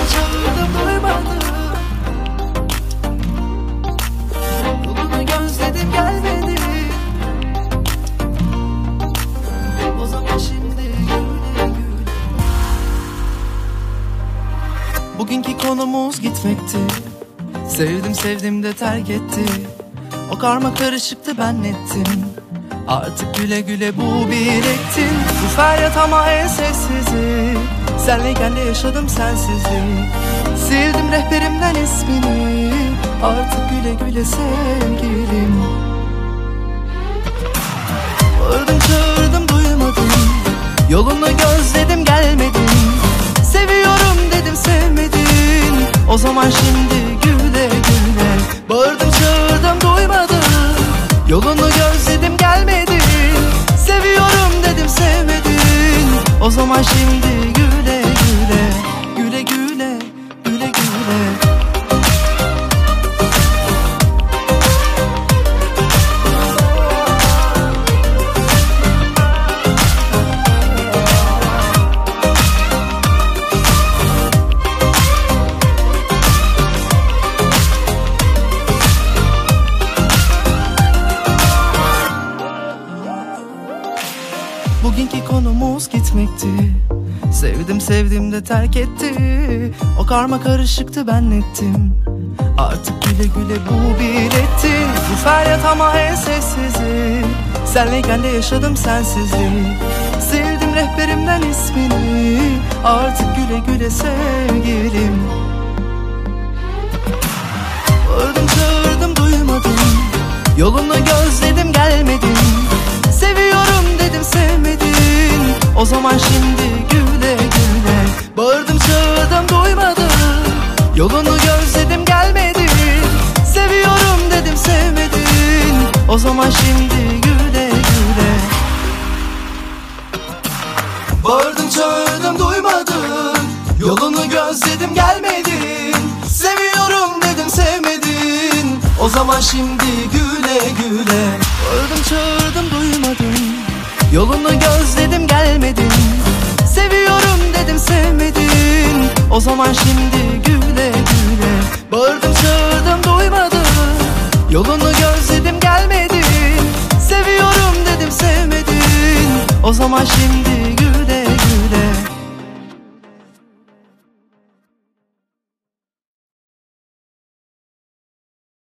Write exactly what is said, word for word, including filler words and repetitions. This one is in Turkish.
çağırdım duymadın. Yolunu gözledim gelmedin. O zaman şimdi güle güle. Bugünkü konumuz gitmekti. Sevdim sevdim de terk etti. O karma karışıktı ben nettim. Artık güle güle bu biriktin. Bu feryat ama en sessizi. Senleyken de yaşadım sensizliği. Sildim rehberimden ismini. Artık güle güle sevgilim. Bağırdım çağırdım duymadın. Yolunu gözledim gelmedin. Seviyorum dedim sevmedin. O zaman şimdi güle güle. Bağırdım çağırdım duymadın. Yolunu gözledim gelmedin. Seviyorum dedim sevmedin. O zaman şimdi güle güle. Güle güle, güle güle. Bugünkü konumuz gitmekti. Sevdim sevdim de terk etti. O karma karışıktı ben nettim. Artık güle güle bu bir etti. Bu feryat ama en sessizi. Senleyken de yaşadım sensizliği. Sildim rehberimden ismini. Artık güle güle sevgilim. Bağırdım çağırdım duymadın. Yolunu gözledim gelmedin. Seviyorum dedim sevmedin. O zaman şimdi güle güle. Bağırdım çağırdım duymadın. Yolunu gözledim gelmedin. Seviyorum dedim sevmedin. O zaman şimdi güle güle. Bağırdım çağırdım duymadın. Yolunu gözledim gelmedin. Seviyorum dedim sevmedin. O zaman şimdi güle güle. Bağırdım çağırdım duymadın. Yolunu gözledim gelmedin. Seviyorum dedim sevmedin. O zaman şimdi güle güle. Bağırdım çağırdım duymadın. Yolunu gözledim gelmedin. Seviyorum dedim sevmedin. O zaman şimdi